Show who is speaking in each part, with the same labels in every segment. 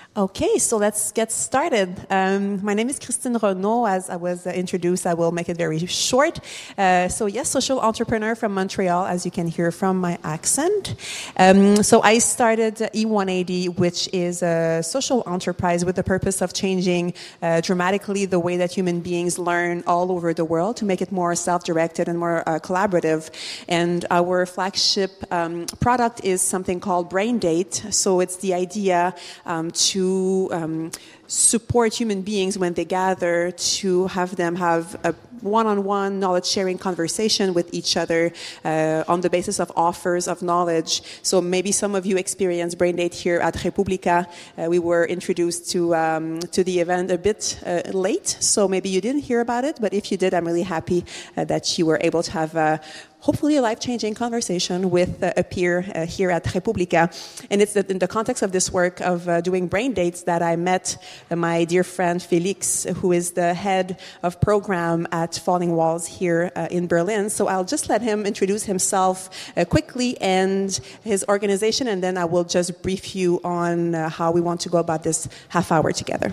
Speaker 1: Okay, so let's get started. My name is Christine Renaud. As I was introduced, I will make it very short. Social entrepreneur from Montreal, as you can hear from my accent. So I started E180, which is a social enterprise with the purpose of changing dramatically the way that human beings learn all over the world to make it more self-directed and more collaborative. And our flagship product is something called BrainDate. So it's the idea to support human beings when they gather, to have them have a one-on-one knowledge-sharing conversation with each other on the basis of offers of knowledge. So maybe some of you experienced BrainDate here at Republica. We were introduced to the event a bit late, so maybe you didn't hear about it, but if you did, I'm really happy that you were able to have hopefully a life-changing conversation with a peer here at Republica. And it's in the context of this work of doing brain dates that I met my dear friend Felix, who is the head of program at Falling Walls here in Berlin. So I'll just let him introduce himself quickly and his organization, and then I will just brief you on how we want to go about this half hour together.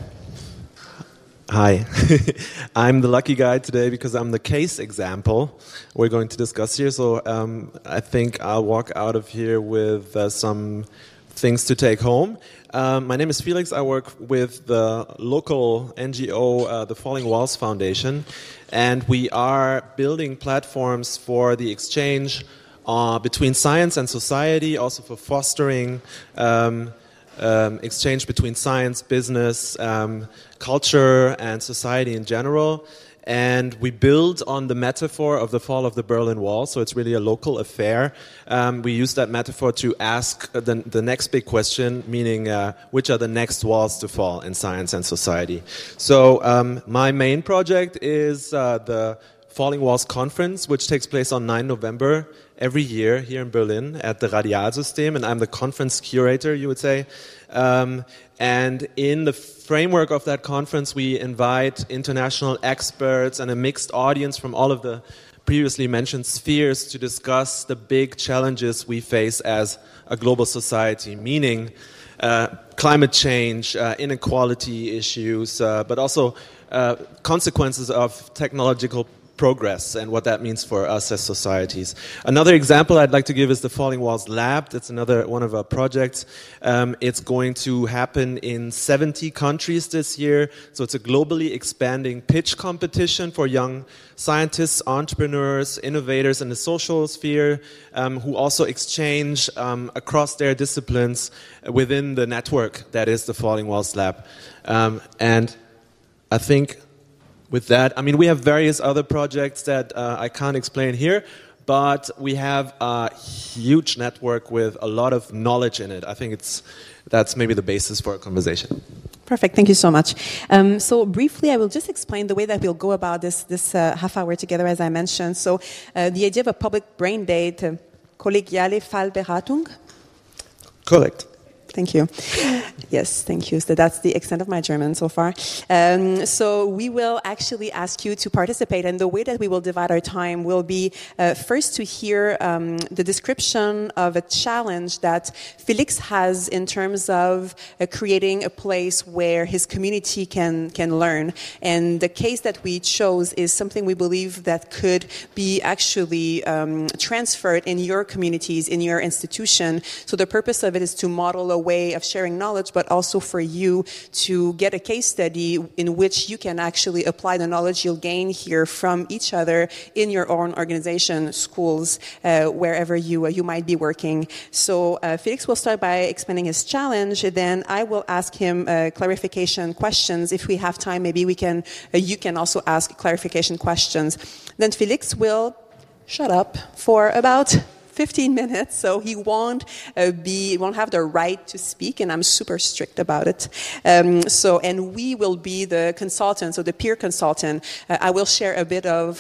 Speaker 2: Hi, I'm the lucky guy today because I'm the case example we're going to discuss here. So I think I'll walk out of here with some things to take home. My name is Felix. I work with the local NGO, the Falling Walls Foundation, and we are building platforms for the exchange between science and society, also for fostering exchange between science, business, culture, and society in general. And we build on the metaphor of the fall of the Berlin Wall, so it's really a local affair. We use that metaphor to ask the next big question, meaning which are the next walls to fall in science and society. So my main project is the Falling Walls Conference, which takes place on 9 November every year here in Berlin at the Radialsystem, and I'm the conference curator, you would say. And in the framework of that conference, we invite international experts and a mixed audience from all of the previously mentioned spheres to discuss the big challenges we face as a global society, meaning climate change, inequality issues, but also consequences of technological progress and what that means for us as societies. Another example I'd like to give is the Falling Walls Lab. That's another one of our projects. It's going to happen in 70 countries this year. So it's a globally expanding pitch competition for young scientists, entrepreneurs, innovators in the social sphere who also exchange across their disciplines within the network that is the Falling Walls Lab. And I think with that, I mean, we have various other projects that I can't explain here, but we have a huge network with a lot of knowledge in it. I think that's maybe the basis for a conversation.
Speaker 1: Perfect. Thank you so much. So briefly, I will just explain the way that we'll go about this half hour together, as I mentioned. So the idea of a public brain date, kollegiale Fallberatung.
Speaker 2: Correct.
Speaker 1: Thank you. Yes, thank you. So that's the extent of my German so far. So we will actually ask you to participate, and the way that we will divide our time will be first to hear the description of a challenge that Felix has in terms of creating a place where his community can learn. And the case that we chose is something we believe that could be actually transferred in your communities, in your institution. So the purpose of it is to model a way of sharing knowledge, but also for you to get a case study in which you can actually apply the knowledge you'll gain here from each other in your own organization, schools, wherever you might be working. So Felix will start by explaining his challenge, then I will ask him clarification questions. If we have time, maybe you can also ask clarification questions. Then Felix will shut up for about 15 minutes, so he won't have the right to speak, and I'm super strict about it. And we will be the consultant, so the peer consultant. I will share a bit of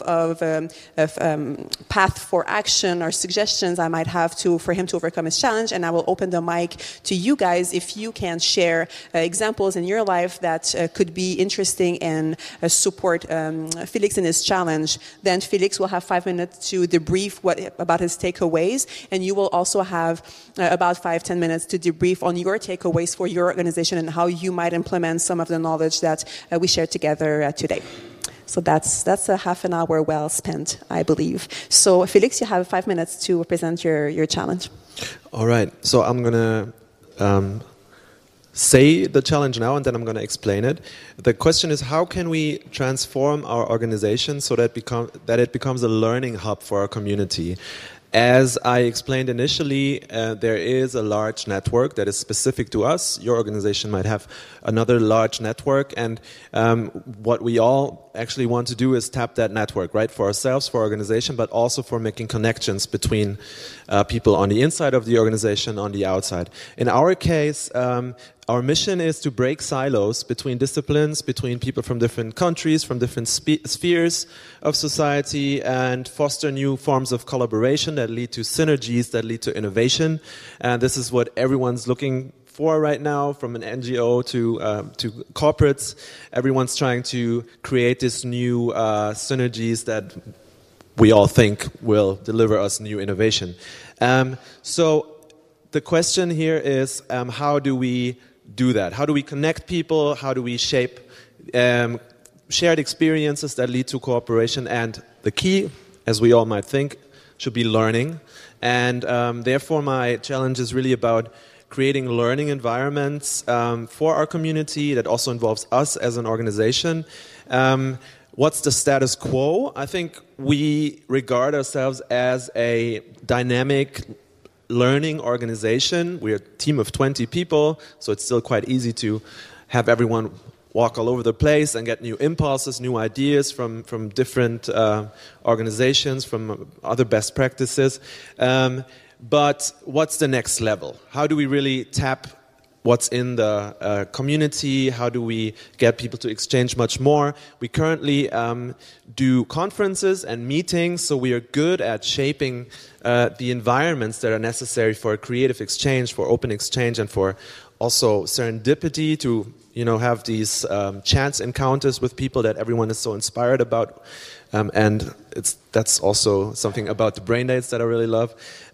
Speaker 1: path for action or suggestions I might have for him to overcome his challenge, and I will open the mic to you guys if you can share examples in your life that could be interesting and support Felix in his challenge. Then Felix will have 5 minutes to debrief about his takeaway takeaways, and you will also have about 5-10 minutes to debrief on your takeaways for your organization and how you might implement some of the knowledge that we shared together today. So that's a half an hour well spent, I believe. So Félix, you have 5 minutes to present your challenge.
Speaker 2: All right. So I'm going to say the challenge now, and then I'm going to explain it. The question is, how can we transform our organization so that it becomes a learning hub for our community? As I explained initially, there is a large network that is specific to us. Your organization might have another large network, and what we all actually want to do is tap that network, right, for ourselves, for our organization, but also for making connections between people on the inside of the organization, on the outside. In our case, our mission is to break silos between disciplines, between people from different countries, from different spheres of society, and foster new forms of collaboration that lead to synergies, that lead to innovation. And this is what everyone's looking for right now, from an NGO to corporates. Everyone's trying to create this new synergies that we all think will deliver us new innovation. So the question here is, how do we do that? How do we connect people? How do we shape shared experiences that lead to cooperation? And the key, as we all might think, should be learning. And therefore, my challenge is really about creating learning environments for our community that also involves us as an organization. What's the status quo? I think we regard ourselves as a dynamic learning organization. We're a team of 20 people, so it's still quite easy to have everyone walk all over the place and get new impulses, new ideas from different organizations, from other best practices. But what's the next level? How do we really tap what's in the community? How do we get people to exchange much more? We currently do conferences and meetings, so we are good at shaping the environments that are necessary for creative exchange, for open exchange, and for also serendipity, to have these chance encounters with people that everyone is so inspired about. And that's also something about the brain dates that I really love.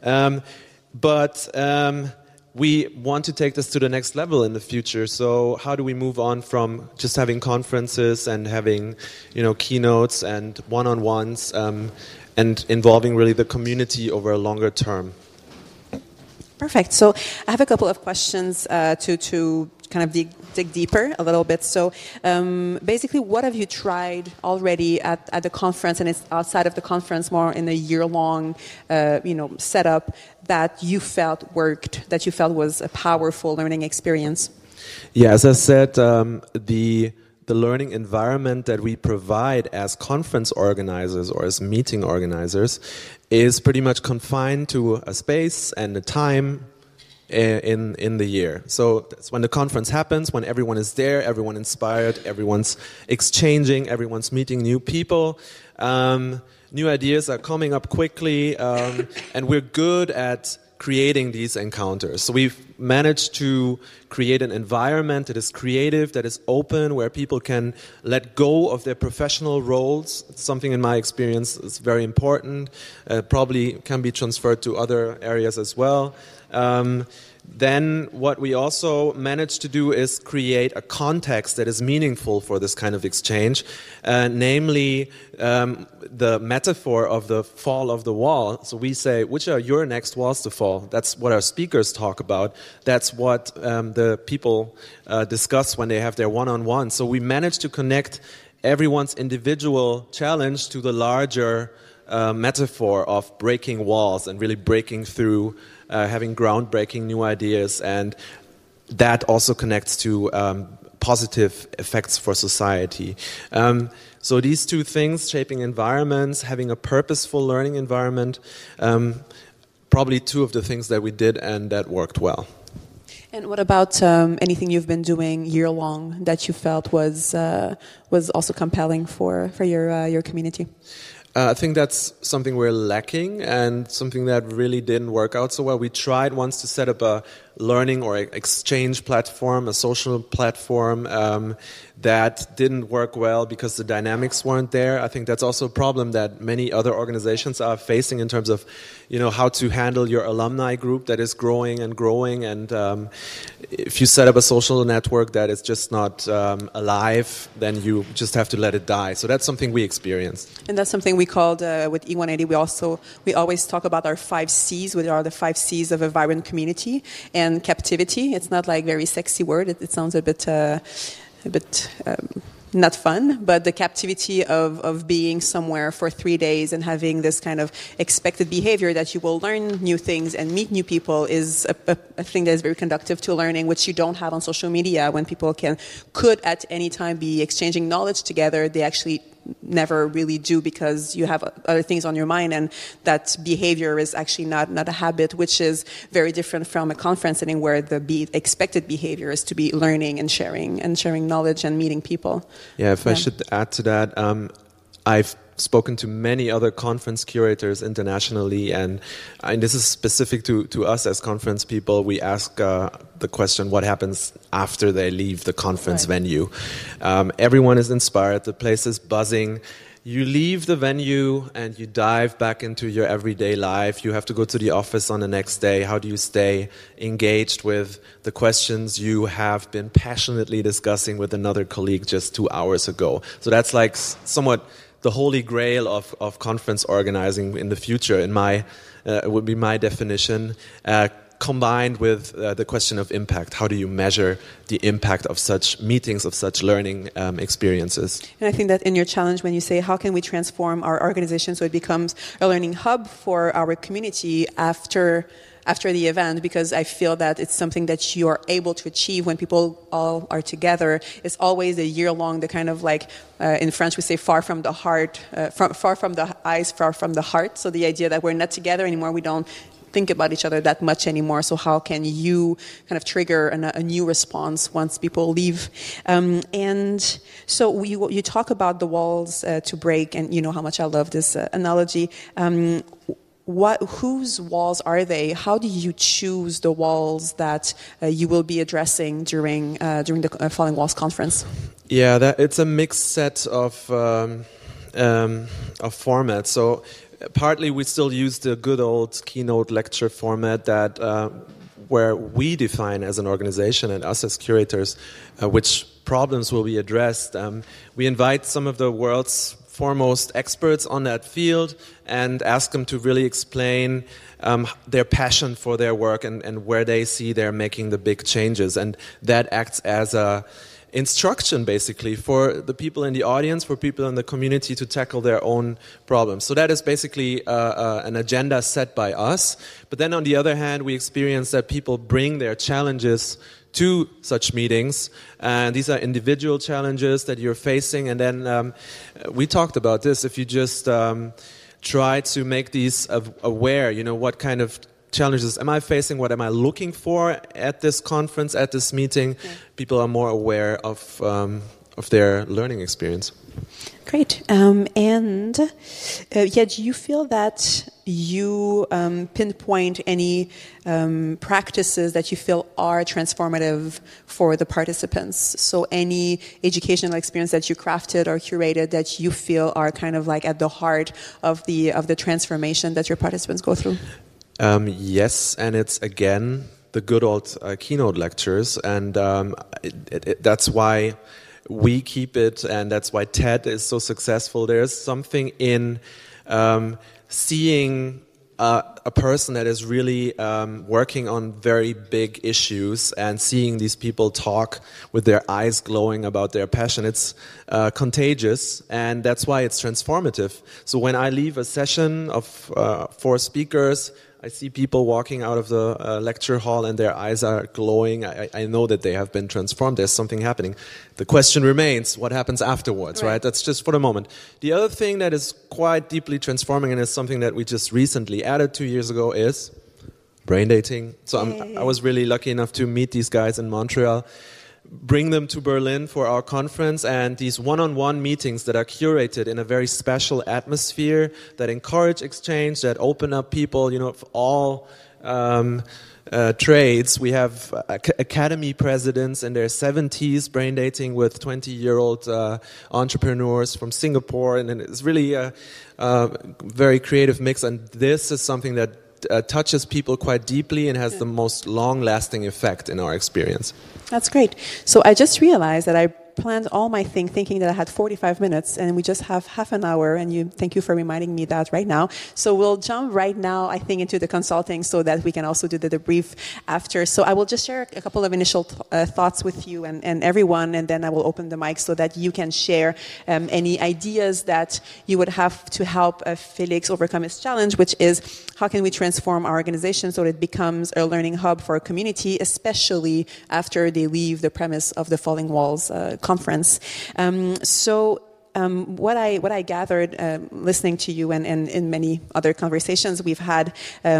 Speaker 2: But we want to take this to the next level in the future. So how do we move on from just having conferences and having, keynotes and one-on-ones, and involving really the community over a longer term?
Speaker 1: Perfect. So I have a couple of questions to kind of dig deeper a little bit. So basically, what have you tried already at the conference, and it's outside of the conference, more in a year-long setup, that you felt worked, that you felt was a powerful learning experience?
Speaker 2: Yeah, as I said, the learning environment that we provide as conference organizers or as meeting organizers is pretty much confined to a space and a time in the year. So that's when the conference happens, when everyone is there, everyone inspired, everyone's exchanging, everyone's meeting new people. New ideas are coming up quickly, and we're good at creating these encounters. So we've managed to create an environment that is creative, that is open, where people can let go of their professional roles. It's something in my experience is very important, probably can be transferred to other areas as well. Then what we also managed to do is create a context that is meaningful for this kind of exchange, namely the metaphor of the fall of the wall. So we say, which are your next walls to fall? That's what our speakers talk about. That's what the people discuss when they have their one-on-one. So we managed to connect everyone's individual challenge to the larger metaphor of breaking walls and really breaking through, having groundbreaking new ideas, and that also connects to positive effects for society. So these two things, shaping environments, having a purposeful learning environment, probably two of the things that we did and that worked well.
Speaker 1: And what about anything you've been doing year-long that you felt was also compelling for your community?
Speaker 2: I think that's something we're lacking and something that really didn't work out so well. We tried once to set up learning or exchange platform, a social platform that didn't work well because the dynamics weren't there. I think that's also a problem that many other organizations are facing in terms of, how to handle your alumni group that is growing. And if you set up a social network that is just not alive, then you just have to let it die. So that's something we experienced.
Speaker 1: And that's something we called with E180. We always talk about our 5 C's, which are the 5 C's of a vibrant community. And captivity, it's not like very sexy word. It sounds a bit not fun, but the captivity of being somewhere for 3 days and having this kind of expected behavior that you will learn new things and meet new people is a thing that is very conductive to learning, which you don't have on social media when people could at any time be exchanging knowledge together. They actually never really do because you have other things on your mind, and that behavior is actually not a habit, which is very different from a conference setting where the expected behavior is to be learning and sharing knowledge and meeting people.
Speaker 2: Yeah, if I should add to that, I've spoken to many other conference curators internationally, and this is specific to us as conference people. We ask the question, what happens after they leave the conference venue? Everyone is inspired, the place is buzzing. You leave the venue and you dive back into your everyday life. You have to go to the office on the next day. How do you stay engaged with the questions you have been passionately discussing with another colleague just 2 hours ago? So that's like somewhat the holy grail of conference organizing in the future, would be my definition, combined with the question of impact. How do you measure the impact of such meetings, of such learning experiences?
Speaker 1: And I think that in your challenge, when you say, how can we transform our organization so it becomes a learning hub for our community after the event, because I feel that it's something that you are able to achieve when people all are together. It's always a year long, the kind of like, in French we say far from the heart, far from the eyes, far from the heart. So the idea that we're not together anymore, we don't think about each other that much anymore. So how can you kind of trigger a new response once people leave? And so you talk about the walls to break, and you know how much I love this analogy. Whose walls are they? How do you choose the walls that you will be addressing during the Falling Walls conference?
Speaker 2: Yeah, it's a mixed set of formats. So partly we still use the good old keynote lecture format that where we define as an organization and us as curators which problems will be addressed. We invite some of the world's foremost experts on that field and ask them to really explain their passion for their work and where they see they're making the big changes. And that acts as a instruction, basically, for the people in the audience, for people in the community to tackle their own problems. So that is basically an agenda set by us. But then on the other hand, we experience that people bring their challenges to such meetings, and these are individual challenges that you're facing. And then we talked about this. If you just try to make these aware, what kind of challenges am I facing? What am I looking for at this conference, at this meeting? Yeah. People are more aware of their learning experience.
Speaker 1: Great. And do you feel that you pinpoint any practices that you feel are transformative for the participants? So any educational experience that you crafted or curated that you feel are kind of like at the heart of the transformation that your participants go through?
Speaker 2: Yes, and it's again the good old keynote lectures, and that's why we keep it, and that's why TED is so successful. There's something in seeing a person that is really working on very big issues and seeing these people talk with their eyes glowing about their passion. It's contagious, and that's why it's transformative. So when I leave a session of 4 speakers, I see people walking out of the lecture hall and their eyes are glowing. I know that they have been transformed. There's something happening. The question remains, what happens afterwards, right? That's just for the moment. The other thing that is quite deeply transforming and is something that we just recently added 2 years ago is brain dating. So I was really lucky enough to meet these guys in Montreal, bring them to Berlin for our conference, and these one-on-one meetings that are curated in a very special atmosphere that encourage exchange, that open up people, of all trades. We have academy presidents in their 70s brain dating with 20-year-old entrepreneurs from Singapore, and it's really a very creative mix. And this is something that touches people quite deeply and has the most long-lasting effect in our experience.
Speaker 1: That's great. So I just realized that I planned all my thing thinking that I had 45 minutes, and we just have half an hour, and thank you for reminding me that right now. So we'll jump right now, I think, into the consulting so that we can also do the debrief after. So I will just share a couple of initial thoughts with you and everyone, and then I will open the mic so that you can share any ideas that you would have to help Felix overcome his challenge, which is how can we transform our organization so that it becomes a learning hub for our community, especially after they leave the premise of the Falling Walls conference. What I gathered listening to you and in many other conversations we've had,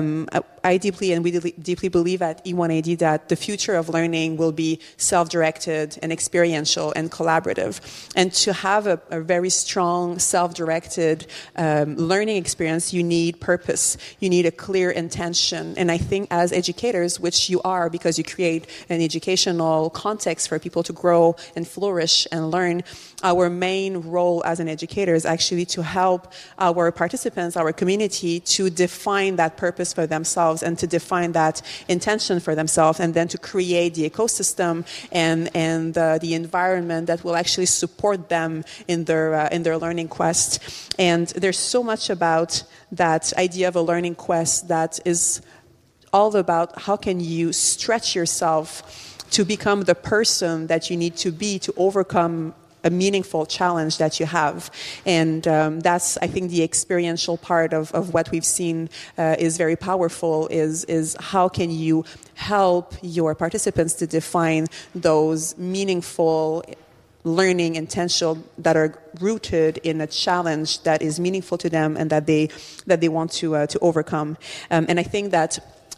Speaker 1: I we deeply believe at E1AD that the future of learning will be self-directed and experiential and collaborative. And to have a very strong self-directed learning experience, you need purpose. You need a clear intention. And I think as educators, which you are because you create an educational context for people to grow and flourish and learn, our main role as an educator is actually to help our participants, our community, to define that purpose for themselves and to define that intention for themselves, and then to create the ecosystem and the environment that will actually support them in their learning quest. And there's so much about that idea of a learning quest that is all about how can you stretch yourself to become the person that you need to be to overcome a meaningful challenge that you have. And that's, I think, the experiential part of what we've seen is very powerful, is how can you help your participants to define those meaningful learning intentional that are rooted in a challenge that is meaningful to them and that they want to overcome. And I think that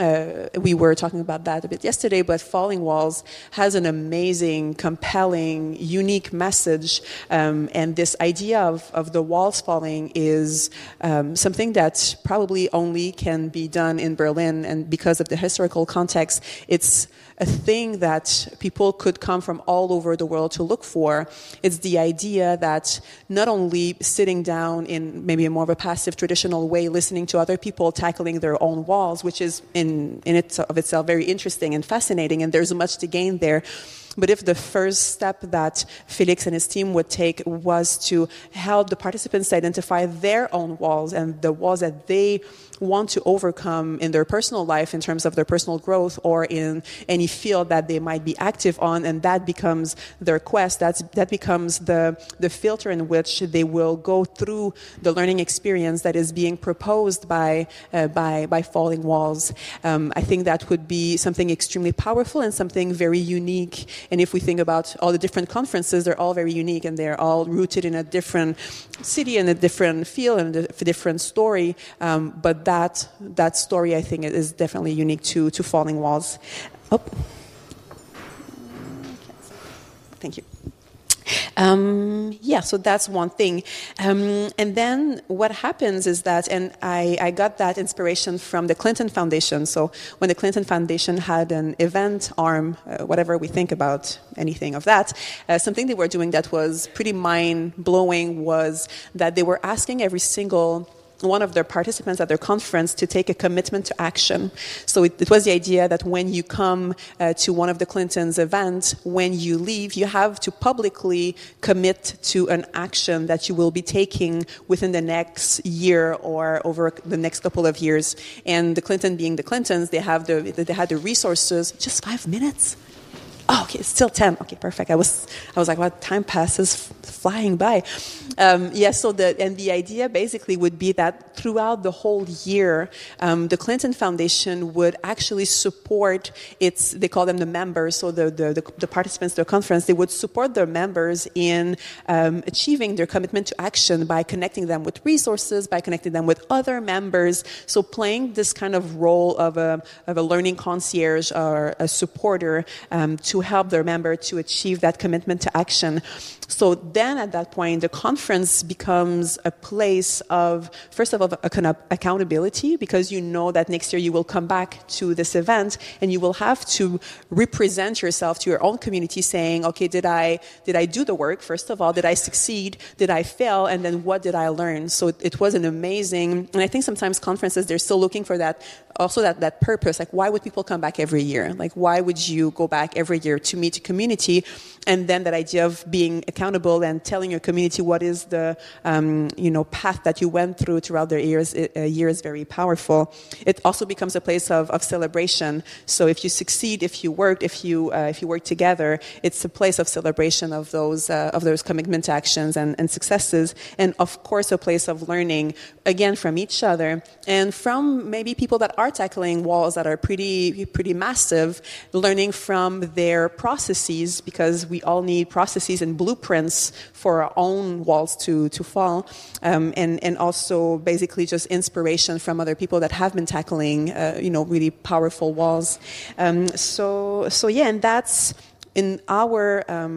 Speaker 1: we were talking about that a bit yesterday, but Falling Walls has an amazing, compelling, unique message. And this idea of the walls falling is something that probably only can be done in Berlin. And because of the historical context, it's a thing that people could come from all over the world to look for. It's the idea that not only sitting down in maybe a more of a passive, traditional way, listening to other people tackling their own walls, which is in itself very interesting and fascinating, and there's much to gain there. But if the first step that Felix and his team would take was to help the participants identify their own walls and the walls that they want to overcome in their personal life in terms of their personal growth or in any field that they might be active on, and that becomes their quest, that becomes the filter in which they will go through the learning experience that is being proposed by Falling Walls. I think that would be something extremely powerful and something very unique. And if we think about all the different conferences, they're all very unique and they're all rooted in a different city and a different field and a different story. But that story, I think, is definitely unique to Falling Walls. Oh. Thank you. So that's one thing. And then what happens is that, and I got that inspiration from the Clinton Foundation. So when the Clinton Foundation had an event arm, whatever we think about anything of that, something they were doing that was pretty mind-blowing was that they were asking every single one of their participants at their conference to take a commitment to action. So it was the idea that when you come to one of the Clintons' events, when you leave, you have to publicly commit to an action that you will be taking within the next year or over the next couple of years. And the Clinton being the Clintons, they had the resources. Just 5 minutes? Oh, okay, it's still 10. Okay, perfect. I was like, what? Time passes flying by. So the idea basically would be that throughout the whole year, the Clinton Foundation would actually support they call them the members, so the participants to the conference, they would support their members in achieving their commitment to action by connecting them with resources, by connecting them with other members. So playing this kind of role of a learning concierge or a supporter to to help their member to achieve that commitment to action. So then at that point, the conference becomes a place of, first of all, accountability, because you know that next year you will come back to this event and you will have to represent yourself to your own community saying, okay, did I do the work? First of all, did I succeed? Did I fail? And then what did I learn? So it was an amazing, and I think sometimes conferences, they're still looking for that, also that purpose. Like, why would people come back every year? Like, why would you go back every year to meet a community? And then that idea of being accountable and telling your community what is the path that you went through throughout the years is very powerful. It also becomes a place of celebration. So if you succeed, if you work together, it's a place of celebration of those commitment actions and successes, and of course a place of learning again from each other and from maybe people that are tackling walls that are pretty massive, learning from their processes, because we all need processes and blueprints for our own walls to fall, and also basically just inspiration from other people that have been tackling really powerful walls. So yeah, and that's in our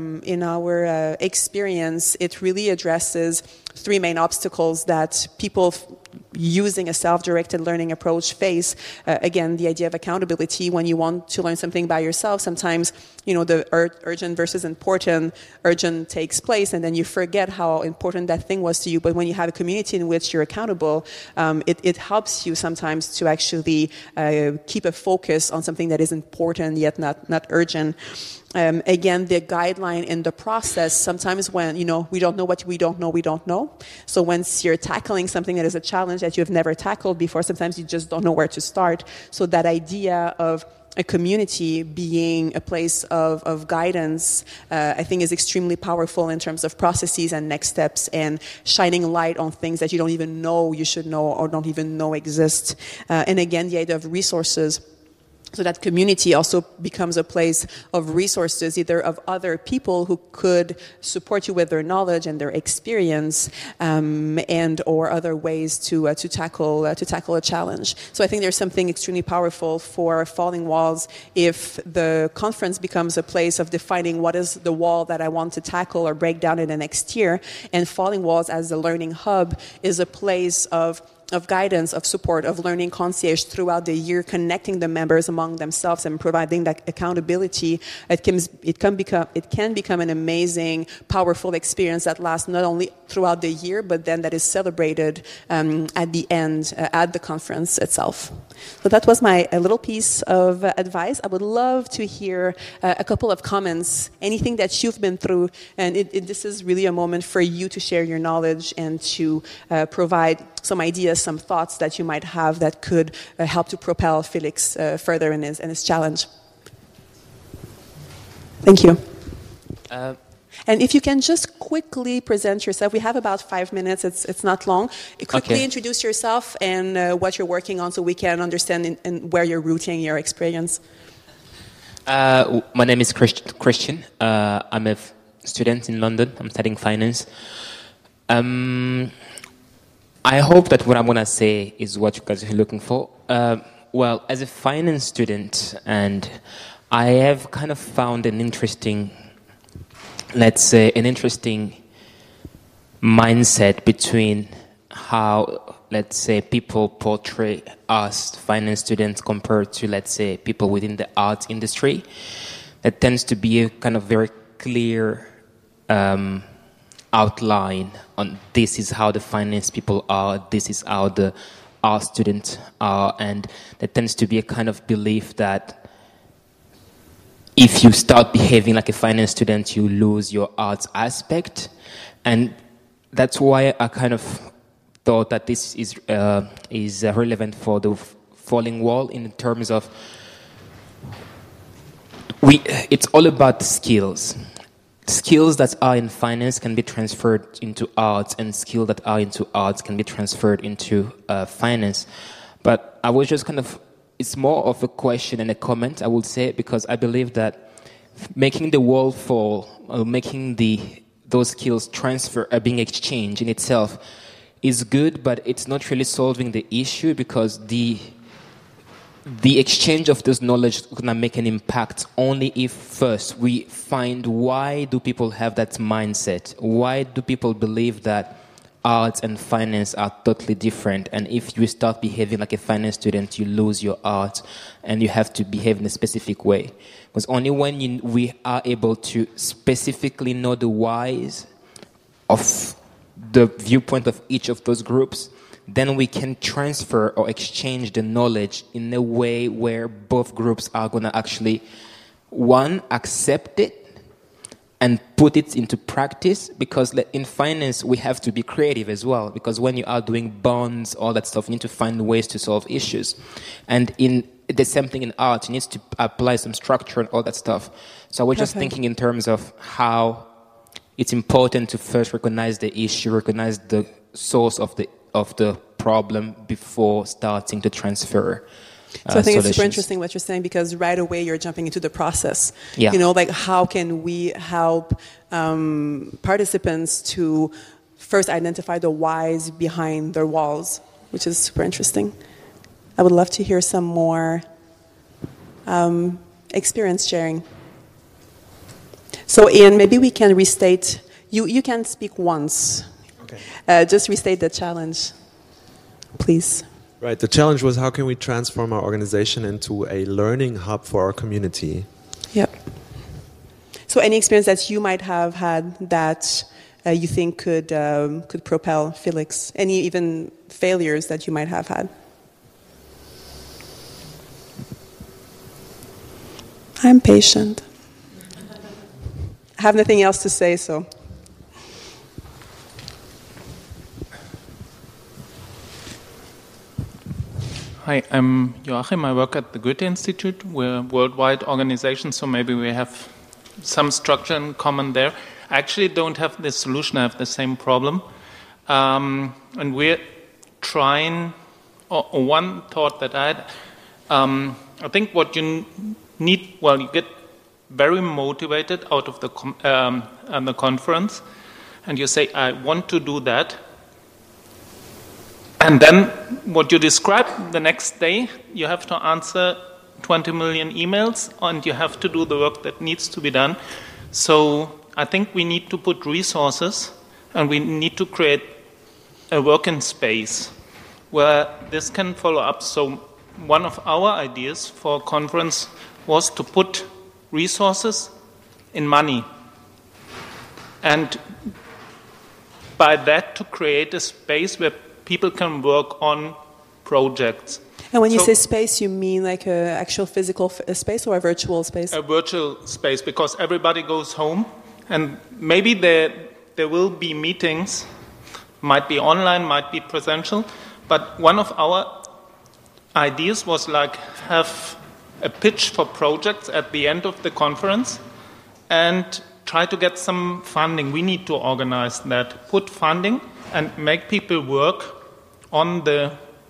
Speaker 1: experience. It really addresses three main obstacles that people using a self-directed learning approach face. Again, the idea of accountability. When you want to learn something by yourself, sometimes the urgent versus important. Urgent takes place, and then you forget how important that thing was to you. But when you have a community in which you're accountable, it helps you sometimes to actually keep a focus on something that is important yet not urgent. Again, the guideline in the process, sometimes when, we don't know what we don't know. So once you're tackling something that is a challenge that you've never tackled before, sometimes you just don't know where to start. So that idea of a community being a place of guidance, I think is extremely powerful in terms of processes and next steps and shining light on things that you don't even know you should know or don't even know exist. And again, the idea of resources. So that community also becomes a place of resources, either of other people who could support you with their knowledge and their experience, and or other ways to tackle a challenge. So I think there's something extremely powerful for Falling Walls if the conference becomes a place of defining what is the wall that I want to tackle or break down in the next year, and Falling Walls as a learning hub is a place of guidance, of support, of learning concierge throughout the year, connecting the members among themselves and providing that accountability. It can become an amazing, powerful experience that lasts not only throughout the year, but then that is celebrated at the end, at the conference itself. So that was my little piece of advice. I would love to hear a couple of comments, anything that you've been through, and this is really a moment for you to share your knowledge and to provide some ideas, some thoughts that you might have that could help to propel Felix further in his challenge. Thank you. And if you can just quickly present yourself, we have about 5 minutes, it's not long. Quickly introduce yourself and what you're working on so we can understand and where you're rooting your experience.
Speaker 3: My name is Christian. I'm a student in London. I'm studying finance. I hope that what I'm going to say is what you guys are looking for. Well, as a finance student, and I have kind of found an interesting mindset between how, let's say, people portray us, finance students, compared to, let's say, people within the art industry. That tends to be a kind of very clear outline on this is how the finance people are, this is how the art students are, and there tends to be a kind of belief that if you start behaving like a finance student, you lose your arts aspect. And that's why I kind of thought that this is relevant for the Falling Wall in terms of it's all about skills. Skills that are in finance can be transferred into arts, and skills that are into arts can be transferred into finance. But I was just it's more of a question and a comment, I would say, because I believe that making the wall fall, or making those skills transfer, being exchanged in itself is good, but it's not really solving the issue, because the the exchange of this knowledge is going to make an impact only if first we find why do people have that mindset? Why do people believe that arts and finance are totally different? And if you start behaving like a finance student, you lose your art and you have to behave in a specific way. Because only when we are able to specifically know the whys of the viewpoint of each of those groups, then we can transfer or exchange the knowledge in a way where both groups are going to actually, one, accept it and put it into practice. Because in finance, we have to be creative as well. Because when you are doing bonds, all that stuff, you need to find ways to solve issues. And the same thing in art, you need to apply some structure and all that stuff. So I was just thinking in terms of how it's important to first recognize the issue, recognize the source of the problem before starting to transfer.
Speaker 1: So I think
Speaker 3: solutions.
Speaker 1: it's super interesting what you're saying, because right away you're jumping into the process.
Speaker 3: Yeah.
Speaker 1: You know, like how can we help participants to first identify the whys behind their walls, which is super interesting. I would love to hear some more experience sharing. So Ian, maybe we can restate, you can speak once. Okay. Just restate the challenge, please.
Speaker 2: Right. The challenge was, how can we transform our organization into a learning hub for our community?
Speaker 1: Yep. So any experience that you might have had that you think could propel Felix? Any even failures that you might have had? I'm patient. I have nothing else to say, so.
Speaker 4: Hi, I'm Joachim. I work at the Goethe Institute. We're a worldwide organization, so maybe we have some structure in common there. I actually don't have the solution. I have the same problem. And we're trying, one thought that I had, I think what you need, well, you get very motivated out of the conference, and you say, I want to do that. And then what you describe the next day, you have to answer 20 million emails, and you have to do the work that needs to be done. So I think we need to put resources, and we need to create a working space where this can follow up. So one of our ideas for a conference was to put resources in money, and by that to create a space where people can work on projects.
Speaker 1: And when you say space, you mean like an actual physical space or a virtual space?
Speaker 4: A virtual space, because everybody goes home, and maybe there will be meetings, might be online, might be presential, but one of our ideas was like have a pitch for projects at the end of the conference and try to get some funding. We need to organize that, put funding and make people work on the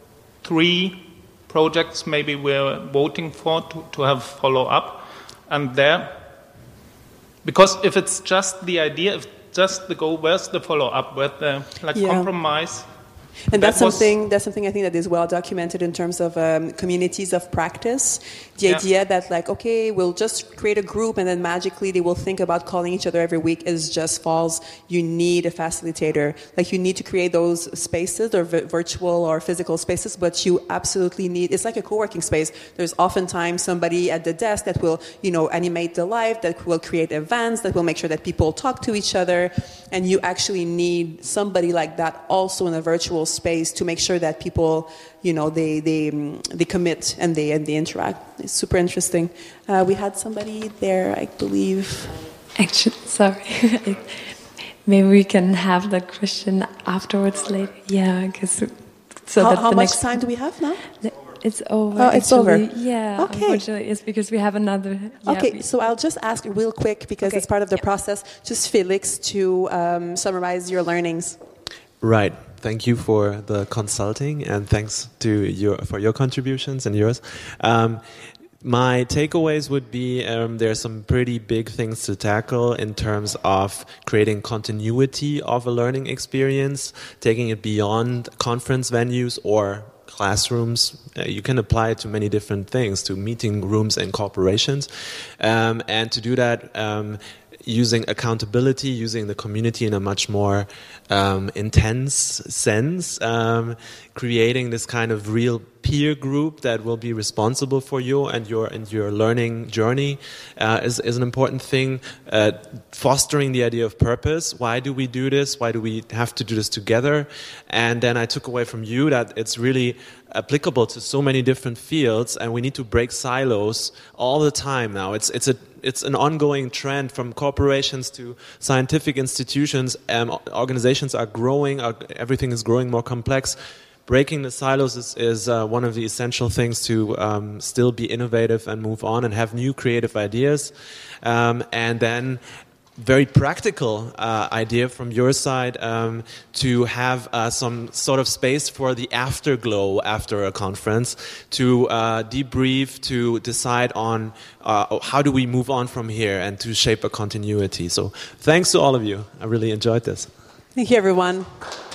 Speaker 4: 3 projects maybe we're voting for to have follow-up. And there, because if it's just the idea, if just the goal, where's the follow-up, where's the compromise?
Speaker 1: And that's something I think that is well documented in terms of communities of practice. The idea that like, okay, we'll just create a group and then magically they will think about calling each other every week is just false. You need a facilitator. Like you need to create those spaces or virtual or physical spaces, but you absolutely need, it's like a co-working space. There's oftentimes somebody at the desk that will, animate the live, that will create events, that will make sure that people talk to each other. And you actually need somebody like that also in a virtual space to make sure that people, they commit and they interact. It's super interesting. We had somebody there, I believe.
Speaker 5: Actually, sorry. Maybe we can have the question afterwards later. Yeah, because
Speaker 1: how much time do we have now?
Speaker 5: It's over.
Speaker 1: Oh, it's over.
Speaker 5: Yeah. Okay. Unfortunately, it's because we have another.
Speaker 1: Okay, so I'll just ask real quick because it's part of the process. Just Felix to summarize your learnings.
Speaker 2: Right. Thank you for the consulting, and thanks for your contributions and yours. My takeaways would be there are some pretty big things to tackle in terms of creating continuity of a learning experience, taking it beyond conference venues or classrooms. You can apply it to many different things, to meeting rooms and corporations. And to do that, using accountability, using the community in a much more intense sense, creating this kind of real peer group that will be responsible for you and your learning journey is an important thing. Fostering the idea of purpose. Why do we do this? Why do we have to do this together? And then I took away from you that it's really applicable to so many different fields, and we need to break silos all the time now. It's an ongoing trend from corporations to scientific institutions. Organizations are growing. Everything is growing more complex. Breaking the silos is one of the essential things to still be innovative and move on and have new creative ideas. And then very practical idea from your side to have some sort of space for the afterglow after a conference, to debrief, to decide on how do we move on from here and to shape a continuity. So thanks to all of you. I really enjoyed this.
Speaker 1: Thank you, everyone.